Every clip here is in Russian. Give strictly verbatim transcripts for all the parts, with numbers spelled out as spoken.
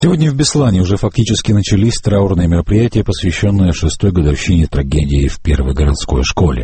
Сегодня в Беслане уже фактически начались траурные мероприятия, посвященные шестой годовщине трагедии в первой городской школе.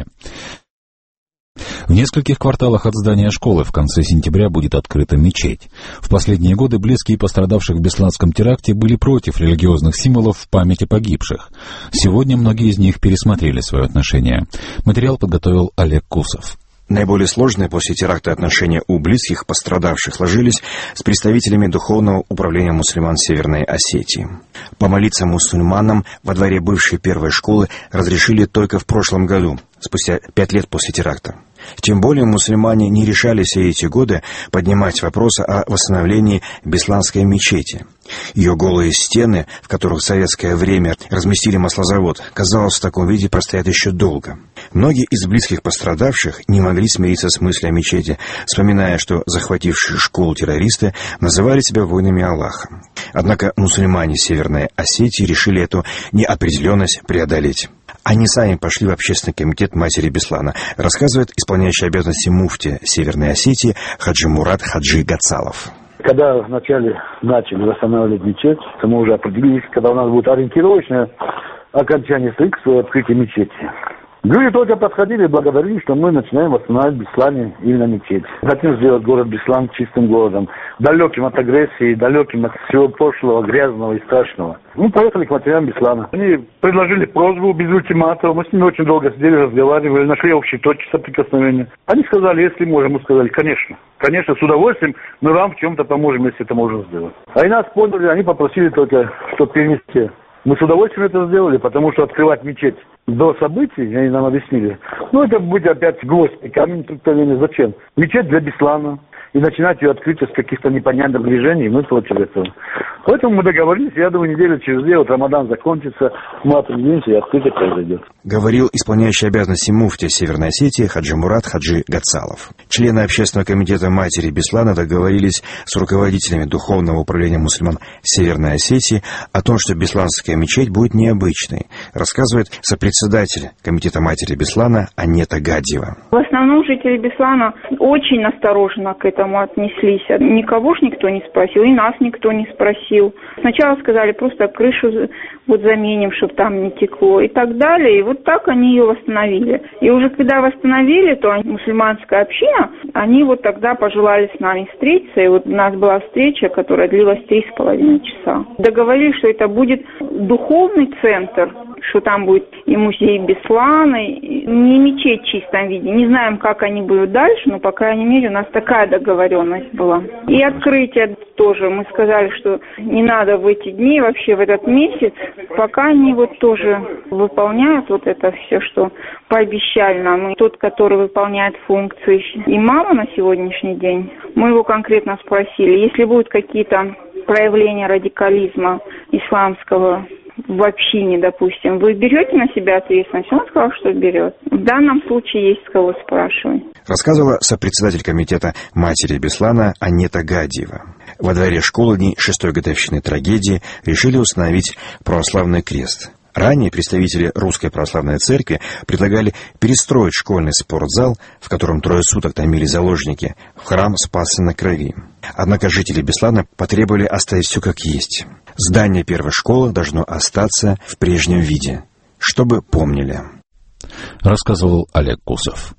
В нескольких кварталах от здания школы в конце сентября будет открыта мечеть. В последние годы близкие пострадавших в бесланском теракте были против религиозных символов в памяти погибших. Сегодня многие из них пересмотрели свое отношение. Материал подготовил Олег Кусов. Наиболее сложные после теракта отношения у близких пострадавших сложились с представителями Духовного управления мусульман Северной Осетии. Помолиться мусульманам во дворе бывшей первой школы разрешили только в прошлом году, спустя пять лет после теракта. Тем более мусульмане не решали все эти годы поднимать вопросы о восстановлении Бесланской мечети. Ее голые стены, в которых в советское время разместили маслозавод, казалось, в таком виде простоят еще долго. Многие из близких пострадавших не могли смириться с мыслью о мечети, вспоминая, что захватившие школу террористы называли себя воинами Аллаха. Однако мусульмане Северной Осетии решили эту неопределенность преодолеть. Они сами пошли в общественный комитет матери Беслана, рассказывает исполняющий обязанности муфти Северной Осетии Хаджи Мурат Хаджи Гацалов. Когда вначале начали восстанавливать мечеть, то мы уже определились, когда у нас будет ориентировочное окончание строительства и открытие мечети. Люди только подходили и благодарили, что мы начинаем восстанавливать в Беслане именно мечеть. Хотим сделать город Беслан чистым городом, далеким от агрессии, далеким от всего прошлого, грязного и страшного. Мы поехали к матерям Беслана. Они предложили просьбу без ультиматума. Мы с ними очень долго сидели, разговаривали, нашли общие точки соприкосновения. Они сказали, если можем, мы сказали, конечно. Конечно, с удовольствием мы вам в чем-то поможем, если это можно сделать. А и нас поняли, они попросили только, что перенести. Мы с удовольствием это сделали, потому что открывать мечеть до событий, они нам объяснили, ну это будет опять гвоздь и камень преткновения. Зачем? Мечеть для Беслана. И начинать ее открытие с каких-то непонятных движений, мы против этого. Поэтому мы договорились, я думаю, неделю через две, вот Рамадан закончится, мы определимся, и открытие произойдет. Говорил исполняющий обязанности муфти Северной Осетии Хаджи Мурат Хаджи Гацалов. Члены общественного комитета матери Беслана договорились с руководителями Духовного управления мусульман Северной Осетии о том, что Бесланская мечеть будет необычной, рассказывает сопредседатель комитета матери Беслана Анета Гадьева. В основном жители Беслана очень осторожно к этому отнеслись. Никого ж никто не спросил, и нас никто не спросил. Сначала сказали, просто крышу вот заменим, чтобы там не текло, и так далее. И вот так они ее восстановили. И уже когда восстановили, то мусульманская община, они вот тогда пожелали с нами встретиться. И вот у нас была встреча, которая длилась три с половиной часа. Договорились, что это будет духовный центр, что там будет и музей Беслана, и не мечеть в чистом виде. Не знаем, как они будут дальше, но, по крайней мере, у нас такая договоренность была. И открытие тоже. Мы сказали, что не надо в эти дни, вообще в этот месяц, пока они вот тоже выполняют вот это все, что пообещали нам. И тот, который выполняет функции имама на сегодняшний день, мы его конкретно спросили, если будут какие-то проявления радикализма исламского в общине, допустим, вы берете на себя ответственность? Он сказал, что берет. В данном случае есть с кого спрашивать. Рассказывала сопредседатель комитета матери Беслана Анета Гадьева. Во дворе школы дней шестой годовщины трагедии решили установить православный крест. Ранее представители Русской Православной Церкви предлагали перестроить школьный спортзал, в котором трое суток томили заложники, в храм Спаса на Крови. Однако жители Беслана потребовали оставить все как есть. Здание первой школы должно остаться в прежнем виде, чтобы помнили. Рассказывал Олег Кусов.